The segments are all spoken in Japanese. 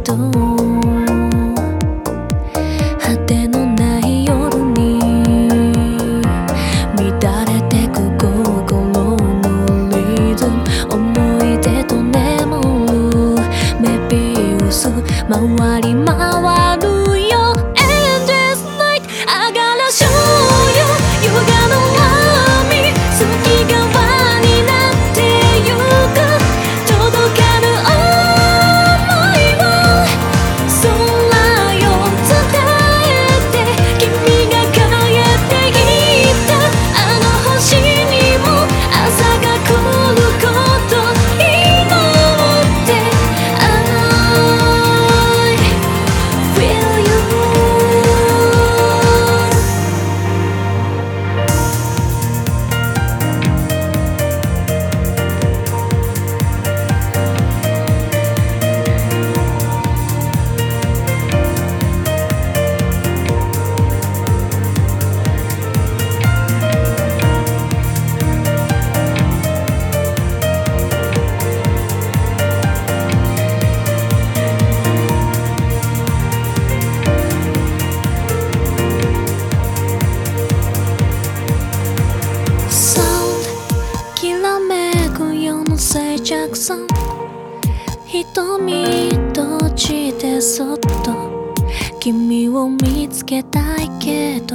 と果てのない夜に乱れてく心のリズム、思い出と眠るメビウス回り回るよ Endless night 上がらしょうよ優雅の波、月側になってゆく届かぬ想いを空よ伝えて、君が帰っていったあの星にも朝が来ること祈って I feel you。 Sound きらめく夜の静寂さ、瞳閉じてそっと君を見つけたいけど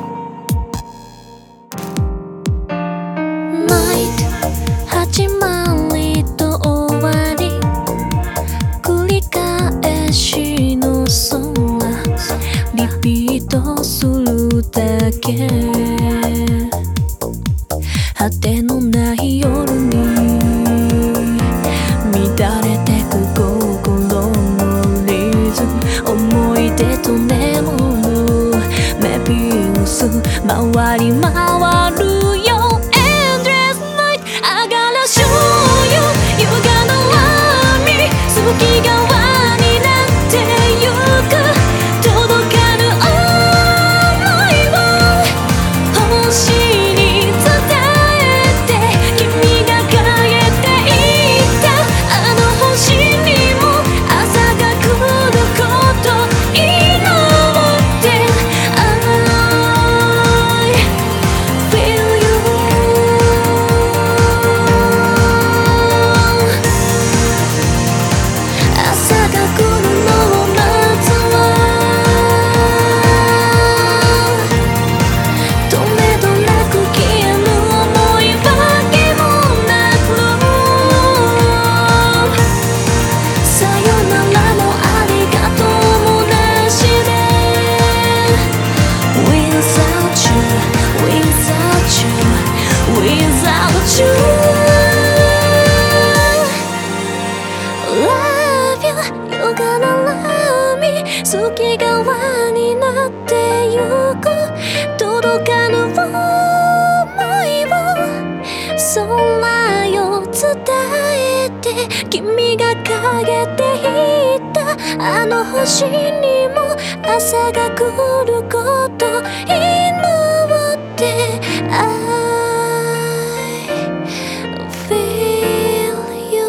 Night 始まりと終わり繰り返しの空、リピートするだけ、果てのない夜に乱れてく心のリズム、思い出と眠るメビウス回り回るよ Endless night 上がらしょうよ優雅の波、月側になってゆく届かぬ想いを星に伝えて、君が帰っていったあの星にも朝が来ること祈って I feel you。 朝が来るのを待つわ、とめどなく消える想いわけもなく、さよならもありがとうもなしで Without you, without you, without you Love you 優雅な波、月側になってゆく届かぬ想いを空よ伝えて、君が陰っていったあの星にも朝が来ること祈って I feel you。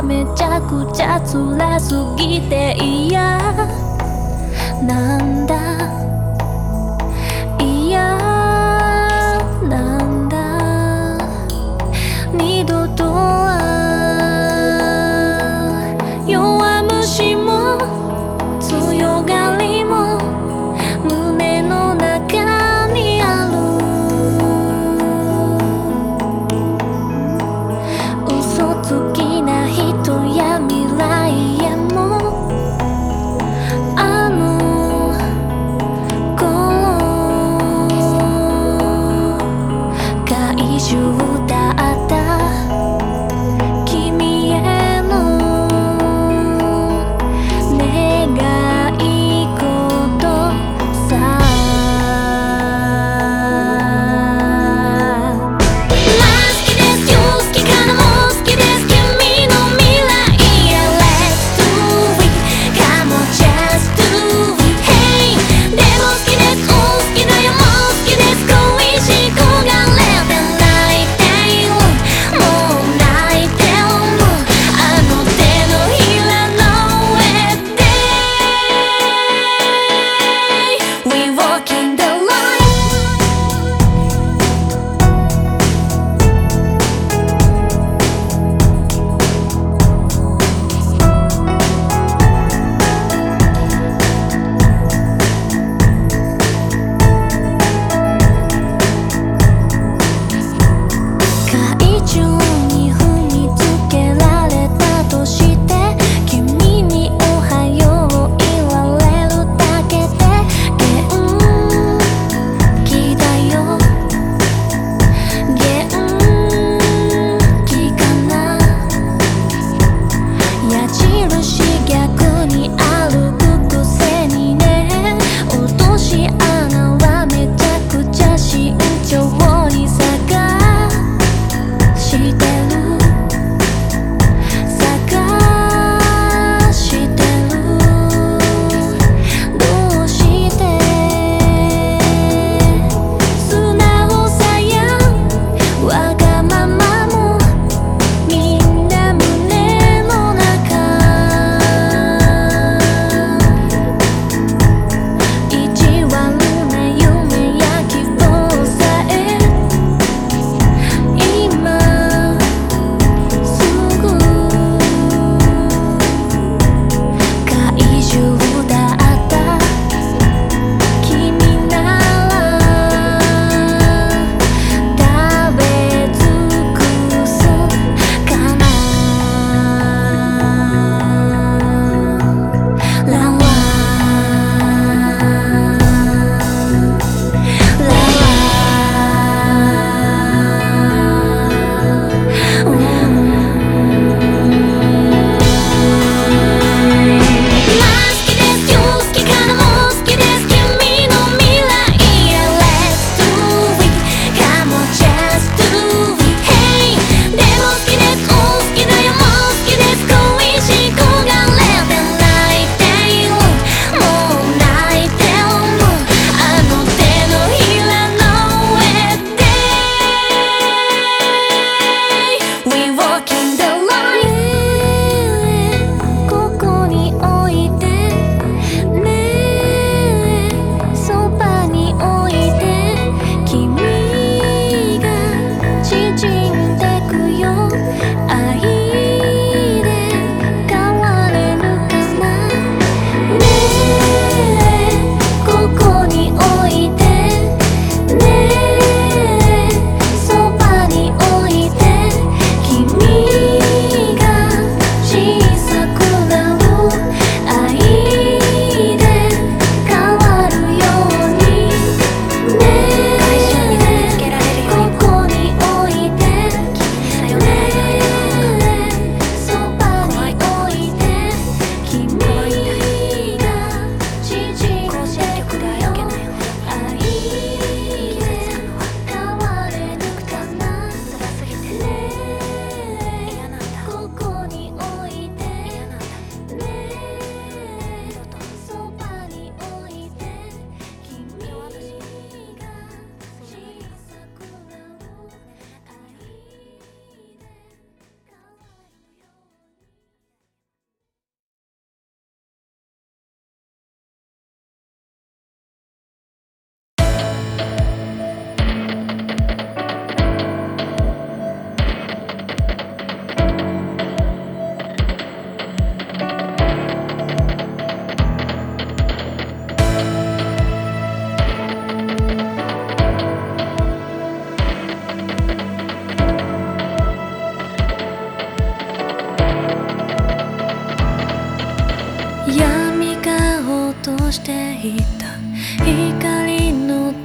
めちゃくちゃ辛すぎて嫌なんだ嫌なんだ二度とは弱虫も強がりも胸の中にある嘘つきな人や未来へもあの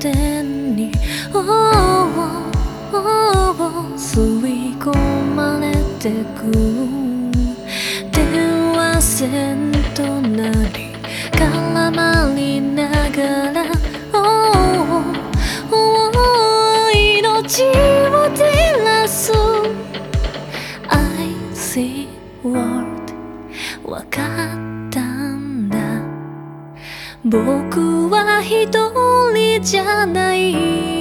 点に吸い込まれてく電話線となり絡まりながら命を照らす I see world わかったんだ僕は一人じゃない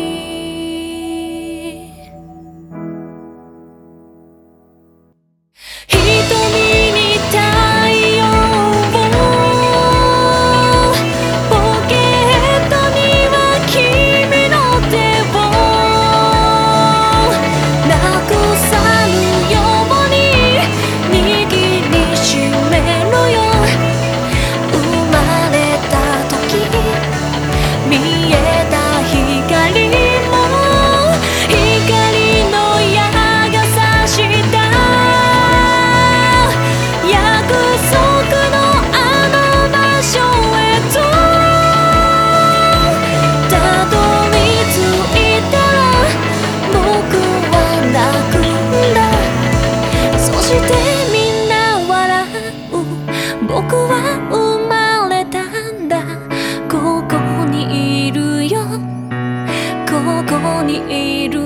僕は生まれたんだここにいるよここにいる